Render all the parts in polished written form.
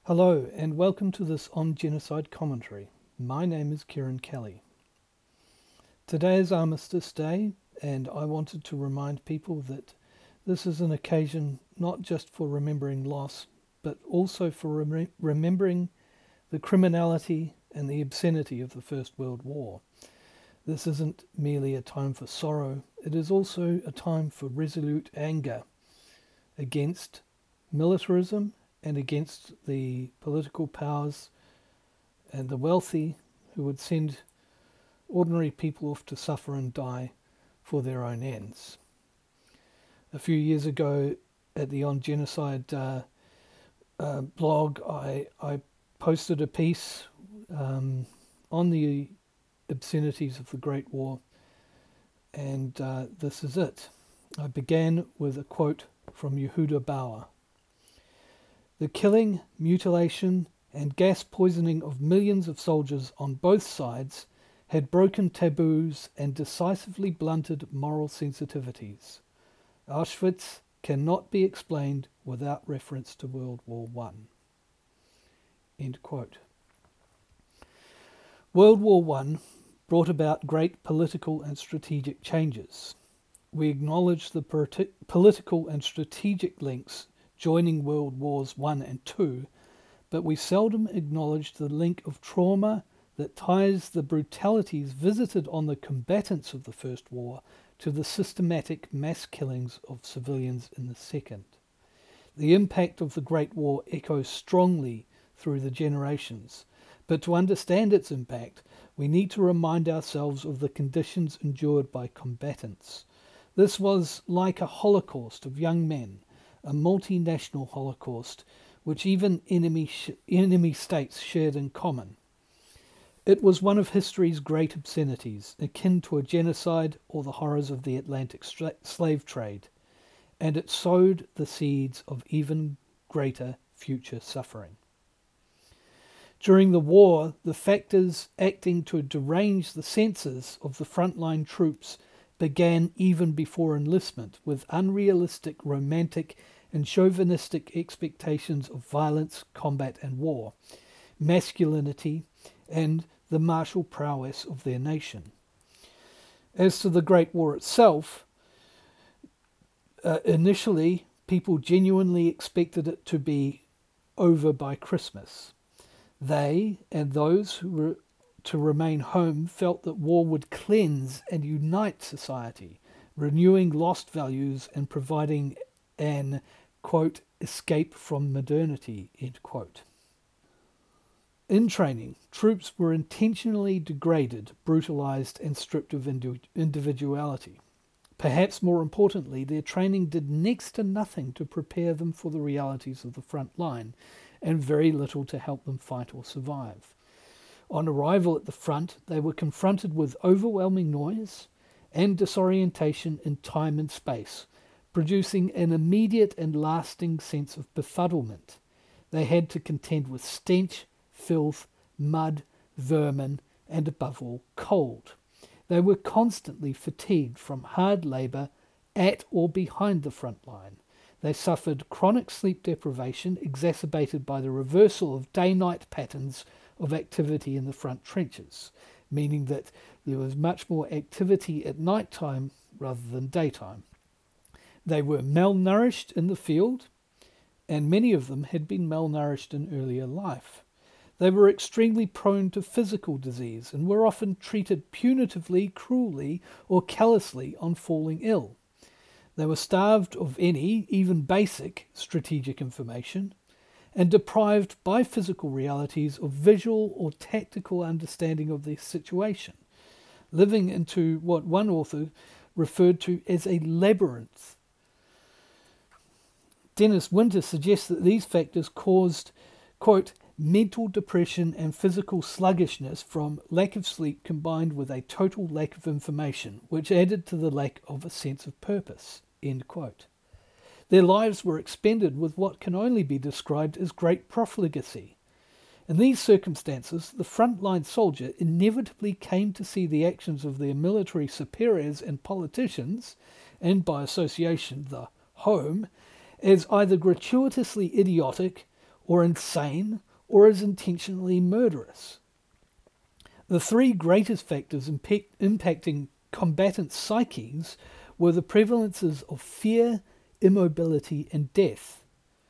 Hello and welcome to this On Genocide commentary. My name is Kieran Kelly. Today is Armistice Day and I wanted to remind people that this is an occasion not just for remembering loss but also for remembering the criminality and the obscenity of the First World War. This isn't merely a time for sorrow, it is also a time for resolute anger against militarism and against the political powers and the wealthy who would send ordinary people off to suffer and die for their own ends. A few years ago at the On Genocide blog, I posted a piece on the obscenities of the Great War, and this is it. I began with a quote from Yehuda Bauer. The killing, mutilation, and gas poisoning of millions of soldiers on both sides had broken taboos and decisively blunted moral sensitivities. Auschwitz cannot be explained without reference to World War I. End quote. World War I brought about great political and strategic changes. We acknowledge the political and strategic links joining World Wars I and II, but we seldom acknowledge the link of trauma that ties the brutalities visited on the combatants of the First War to the systematic mass killings of civilians in the Second. The impact of the Great War echoes strongly through the generations, but to understand its impact, we need to remind ourselves of the conditions endured by combatants. This was like a holocaust of young men, a multinational holocaust which even enemy states shared in common. It was one of history's great obscenities, akin to a genocide or the horrors of the Atlantic slave trade, and it sowed the seeds of even greater future suffering. During the war, the factors acting to derange the senses of the frontline troops began even before enlistment, with unrealistic, romantic and chauvinistic expectations of violence, combat and war, masculinity and the martial prowess of their nation. As to the Great War itself, initially people genuinely expected it to be over by Christmas. They and those who were to remain home felt that war would cleanse and unite society, renewing lost values and providing an, quote, escape from modernity, end quote. In training, troops were intentionally degraded, brutalized and stripped of individuality. Perhaps more importantly, their training did next to nothing to prepare them for the realities of the front line, and very little to help them fight or survive. On arrival at the front, they were confronted with overwhelming noise and disorientation in time and space, producing an immediate and lasting sense of befuddlement. They had to contend with stench, filth, mud, vermin, and above all, cold. They were constantly fatigued from hard labour at or behind the front line. They suffered chronic sleep deprivation exacerbated by the reversal of day-night patterns of activity in the front trenches, meaning that there was much more activity at night time rather than daytime. They were malnourished in the field, and many of them had been malnourished in earlier life. They were extremely prone to physical disease and were often treated punitively, cruelly, or callously on falling ill. They were starved of any, even basic, strategic information, and deprived by physical realities of visual or tactical understanding of their situation, living into what one author referred to as a labyrinth. Dennis Winter suggests that these factors caused, quote, mental depression and physical sluggishness from lack of sleep combined with a total lack of information, which added to the lack of a sense of purpose, end quote. Their lives were expended with what can only be described as great profligacy. In these circumstances, the frontline soldier inevitably came to see the actions of their military superiors and politicians, and by association the home, as either gratuitously idiotic or insane, or as intentionally murderous. The three greatest factors impacting combatant psyches were the prevalences of fear, immobility, and death.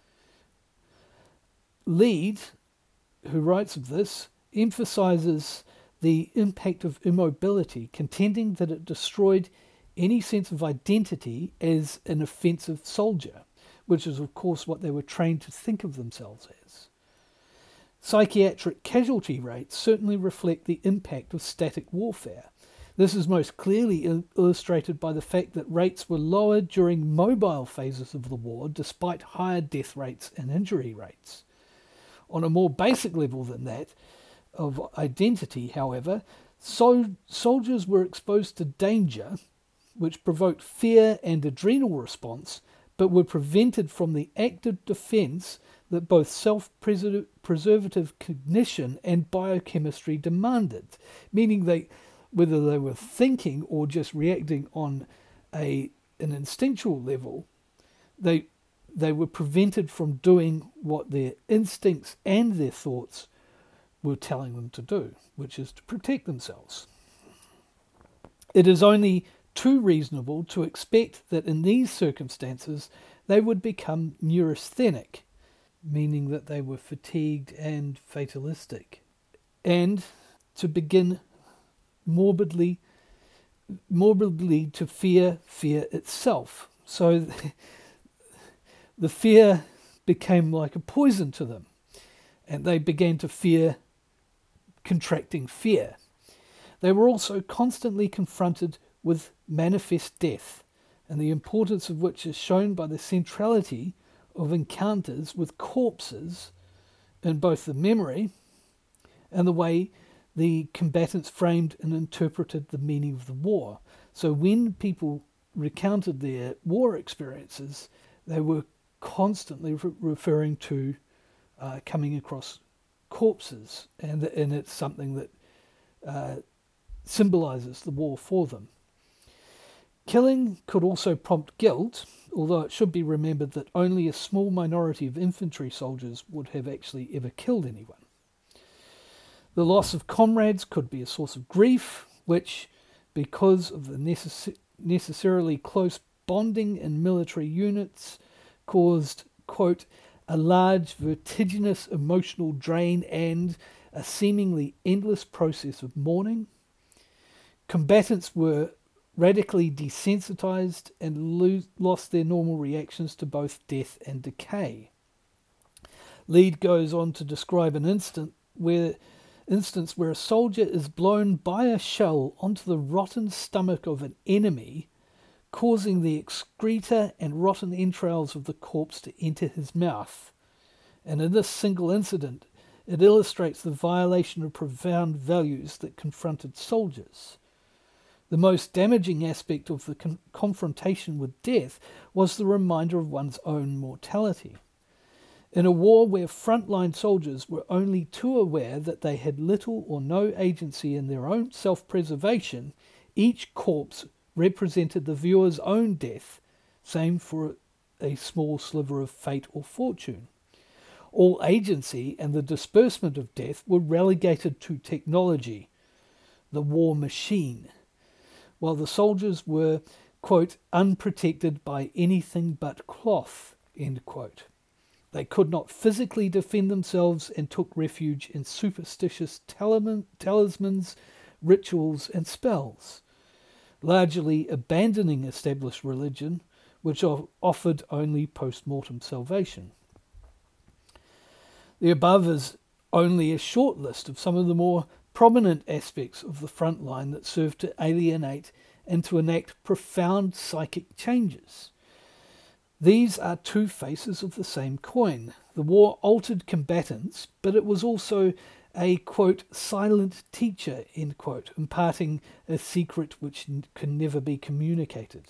Lead, who writes of this, emphasizes the impact of immobility, contending that it destroyed any sense of identity as an offensive soldier, which is of course what they were trained to think of themselves as. Psychiatric casualty rates certainly reflect the impact of static warfare. This is most clearly illustrated by the fact that rates were lower during mobile phases of the war, despite higher death rates and injury rates. On a more basic level than that, of identity, however, soldiers were exposed to danger, which provoked fear and adrenal response, but were prevented from the active defense that both self-preservative cognition and biochemistry demanded, meaning whether they were thinking or just reacting on an instinctual level, they were prevented from doing what their instincts and their thoughts were telling them to do, which is to protect themselves. It is only too reasonable to expect that in these circumstances they would become neurasthenic, meaning that they were fatigued and fatalistic, and to begin morbidly to fear itself. So the fear became like a poison to them, and they began to fear contracting fear. They were also constantly confronted with manifest death, and the importance of which is shown by the centrality of encounters with corpses in both the memory and the way the combatants framed and interpreted the meaning of the war. So when people recounted their war experiences, they were constantly referring to coming across corpses, and it's something that symbolizes the war for them. Killing could also prompt guilt, although it should be remembered that only a small minority of infantry soldiers would have actually ever killed anyone. The loss of comrades could be a source of grief, which, because of the necessarily close bonding in military units, caused, quote, a large vertiginous emotional drain and a seemingly endless process of mourning. Combatants were radically desensitized and lost their normal reactions to both death and decay. Lead goes on to describe an instance where a soldier is blown by a shell onto the rotten stomach of an enemy, causing the excreta and rotten entrails of the corpse to enter his mouth. And in this single incident, it illustrates the violation of profound values that confronted soldiers. The most damaging aspect of the confrontation with death was the reminder of one's own mortality. In a war where frontline soldiers were only too aware that they had little or no agency in their own self-preservation, each corpse represented the viewer's own death, same for a small sliver of fate or fortune. All agency and the disbursement of death were relegated to technology, the war machine, while the soldiers were, quote, unprotected by anything but cloth, end quote. They could not physically defend themselves and took refuge in superstitious talismans, rituals, and spells, largely abandoning established religion, which offered only post-mortem salvation. The above is only a short list of some of the more prominent aspects of the front line that served to alienate and to enact profound psychic changes. These are two faces of the same coin. The war altered combatants, but it was also a, quote, silent teacher, end quote, imparting a secret which can never be communicated.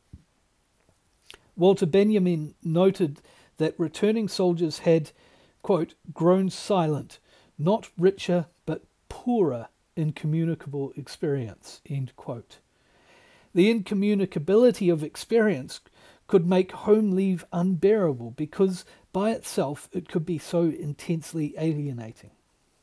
Walter Benjamin noted that returning soldiers had, quote, grown silent, not richer but poorer in communicable experience, end quote. The incommunicability of experience could make home leave unbearable because by itself it could be so intensely alienating.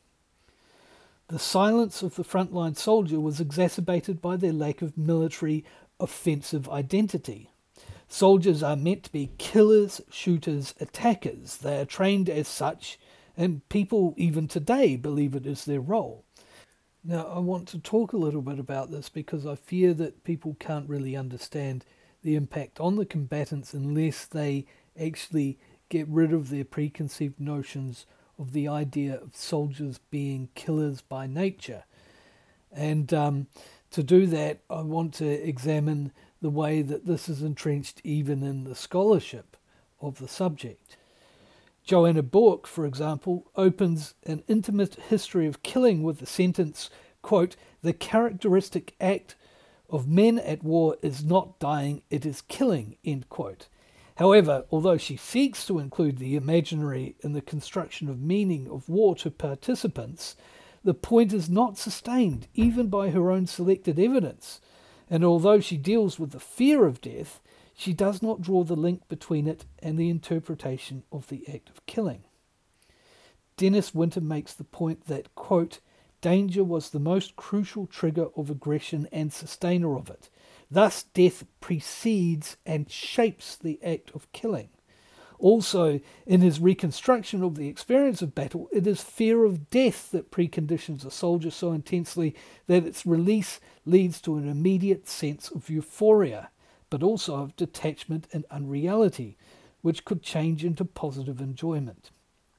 The silence of the frontline soldier was exacerbated by their lack of military offensive identity. Soldiers are meant to be killers, shooters, attackers. They are trained as such, and people even today believe it is their role. Now, I want to talk a little bit about this because I fear that people can't really understand the impact on the combatants unless they actually get rid of their preconceived notions of the idea of soldiers being killers by nature. And to do that, I want to examine the way that this is entrenched even in the scholarship of the subject. Joanna Bourke, for example, opens an intimate history of killing with the sentence, quote, "The characteristic act of men at war is not dying, it is killing," end quote. However, although she seeks to include the imaginary in the construction of meaning of war to participants, the point is not sustained even by her own selected evidence. And although she deals with the fear of death, she does not draw the link between it and the interpretation of the act of killing. Dennis Winter makes the point that, quote, "Danger was the most crucial trigger of aggression and sustainer of it. Thus death precedes and shapes the act of killing." Also, in his reconstruction of the experience of battle, it is fear of death that preconditions a soldier so intensely that its release leads to an immediate sense of euphoria, but also of detachment and unreality, which could change into positive enjoyment.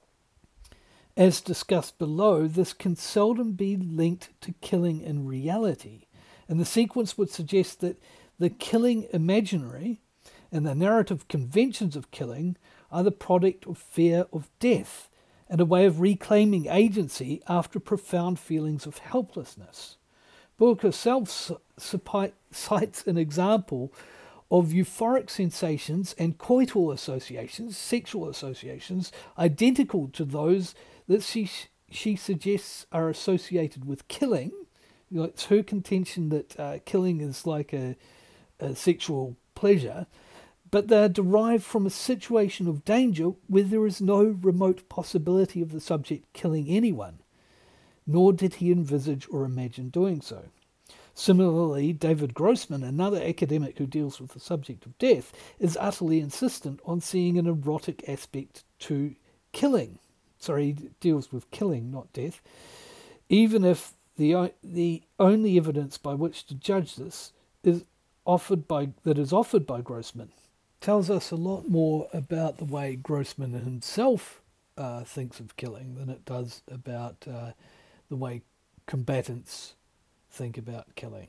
As discussed below, this can seldom be linked to killing in reality, and the sequence would suggest that the killing imaginary and the narrative conventions of killing are the product of fear of death and a way of reclaiming agency after profound feelings of helplessness. Bourke herself cites an example of euphoric sensations and coital associations, sexual associations, identical to those that she suggests are associated with killing. It's her contention that killing is like a sexual pleasure, but they are derived from a situation of danger where there is no remote possibility of the subject killing anyone, nor did he envisage or imagine doing so. Similarly, David Grossman, another academic who deals with the subject of death, is utterly insistent on seeing an erotic aspect to killing. Sorry, he deals with killing, not death, even if the only evidence by which to judge this is offered by Grossman tells us a lot more about the way Grossman himself thinks of killing than it does about the way combatants think about killing.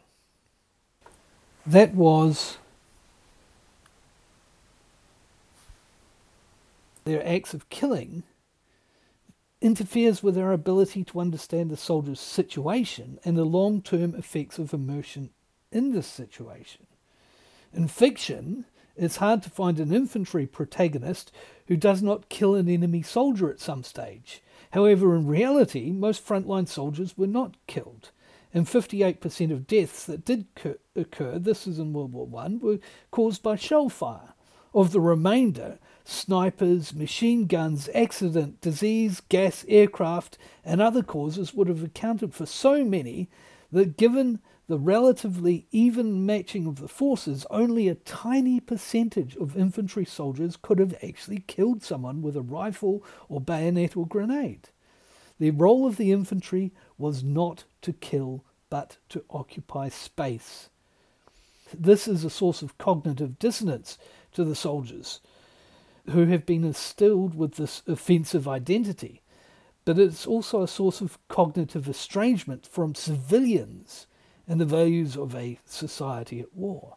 That was their acts of killing interferes with our ability to understand the soldier's situation and the long-term effects of immersion in this situation. In fiction, it's hard to find an infantry protagonist who does not kill an enemy soldier at some stage. However, in reality, most frontline soldiers were not killed, and 58% of deaths that did occur, this is in World War I, were caused by shell fire. Of the remainder, snipers, machine guns, accident, disease, gas, aircraft, and other causes would have accounted for so many that given the relatively even matching of the forces, only a tiny percentage of infantry soldiers could have actually killed someone with a rifle or bayonet or grenade. The role of the infantry was not to kill, but to occupy space. This is a source of cognitive dissonance to the soldiers, who have been instilled with this offensive identity, but it's also a source of cognitive estrangement from civilians and the values of a society at war.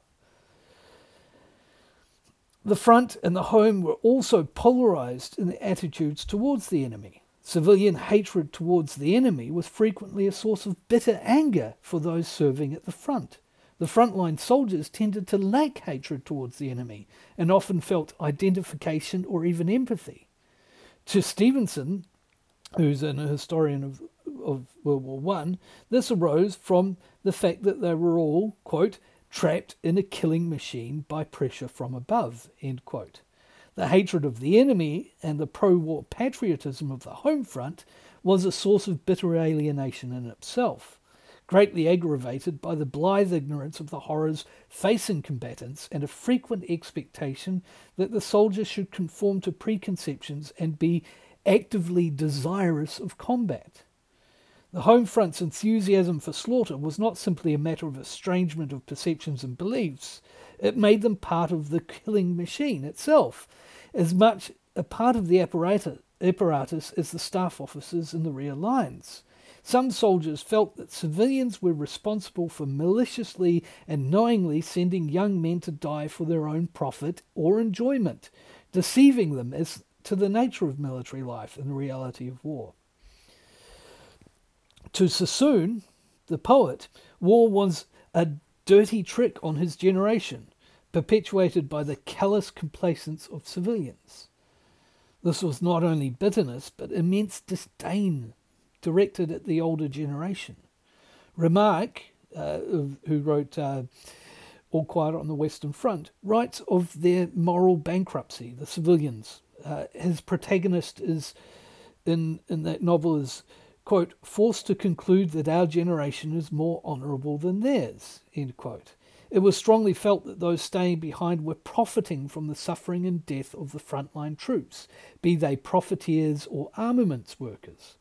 The front and the home were also polarized in their attitudes towards the enemy. Civilian hatred towards the enemy was frequently a source of bitter anger for those serving at the front. The frontline soldiers tended to lack hatred towards the enemy and often felt identification or even empathy. To Stevenson, who's a historian of World War I, this arose from the fact that they were all, quote, trapped in a killing machine by pressure from above, end quote. The hatred of the enemy and the pro-war patriotism of the home front was a source of bitter alienation in itself, greatly aggravated by the blithe ignorance of the horrors facing combatants and a frequent expectation that the soldier should conform to preconceptions and be actively desirous of combat. The home front's enthusiasm for slaughter was not simply a matter of estrangement of perceptions and beliefs. It made them part of the killing machine itself, as much a part of the apparatus as the staff officers in the rear lines. Some soldiers felt that civilians were responsible for maliciously and knowingly sending young men to die for their own profit or enjoyment, deceiving them as to the nature of military life and the reality of war. To Sassoon, the poet, war was a dirty trick on his generation, perpetuated by the callous complacence of civilians. This was not only bitterness, but immense disdain directed at the older generation. Remarque, who wrote All Quiet on the Western Front, writes of their moral bankruptcy, the civilians. His protagonist is, in that novel, is, quote, forced to conclude that our generation is more honourable than theirs, end quote. It was strongly felt that those staying behind were profiting from the suffering and death of the frontline troops, be they profiteers or armaments workers.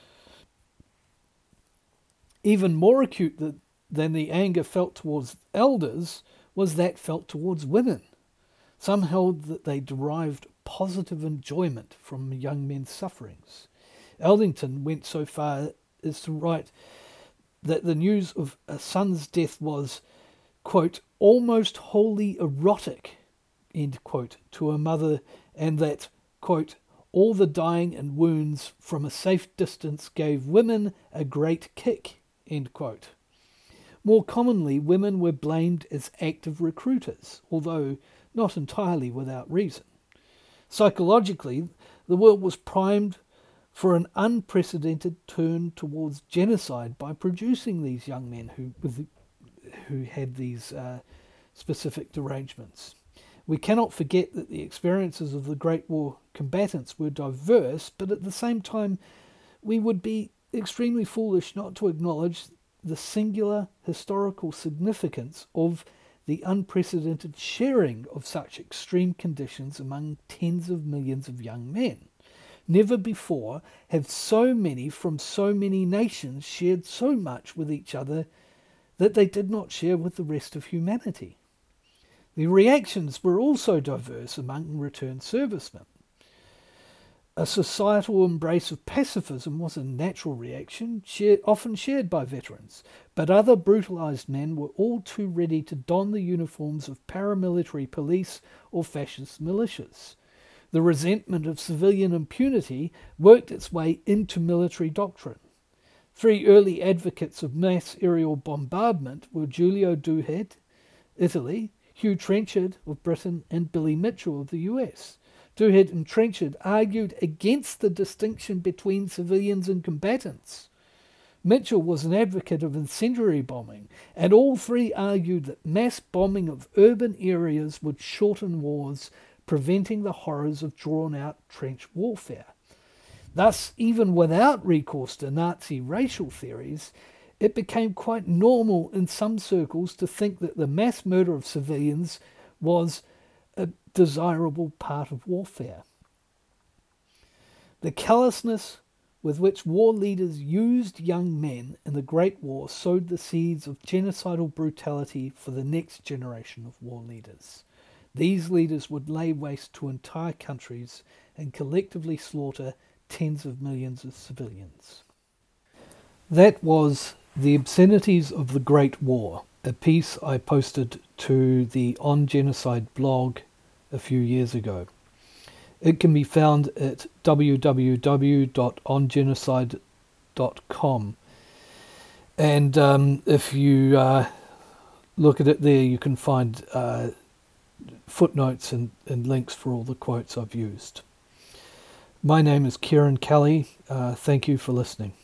Even more acute than the anger felt towards elders was that felt towards women. Some held that they derived positive enjoyment from young men's sufferings. Eldington went so far as to write that the news of a son's death was, quote, almost wholly erotic, end quote, to a mother, and that, quote, all the dying and wounds from a safe distance gave women a great kick, end quote. More commonly, women were blamed as active recruiters, although not entirely without reason. Psychologically, the world was primed for an unprecedented turn towards genocide by producing these young men who had these specific derangements. We cannot forget that the experiences of the Great War combatants were diverse, but at the same time, we would be extremely foolish not to acknowledge the singular historical significance of the unprecedented sharing of such extreme conditions among tens of millions of young men. Never before have so many from so many nations shared so much with each other that they did not share with the rest of humanity. The reactions were also diverse among returned servicemen. A societal embrace of pacifism was a natural reaction, often shared by veterans, but other brutalized men were all too ready to don the uniforms of paramilitary police or fascist militias. The resentment of civilian impunity worked its way into military doctrine. Three early advocates of mass aerial bombardment were Giulio Douhet, Italy, Hugh Trenchard of Britain, and Billy Mitchell of the US. Douhet and Trenchard argued against the distinction between civilians and combatants. Mitchell was an advocate of incendiary bombing, and all three argued that mass bombing of urban areas would shorten wars, preventing the horrors of drawn-out trench warfare. Thus, even without recourse to Nazi racial theories, it became quite normal in some circles to think that the mass murder of civilians was a desirable part of warfare. The callousness with which war leaders used young men in the Great War sowed the seeds of genocidal brutality for the next generation of war leaders. These leaders would lay waste to entire countries and collectively slaughter tens of millions of civilians. That was The Obscenities of the Great War, a piece I posted to the On Genocide blog a few years ago. It can be found at www.ongenocide.com. And if you look at it there, you can find footnotes and links for all the quotes I've used. My name is Kieran Kelly. Thank you for listening.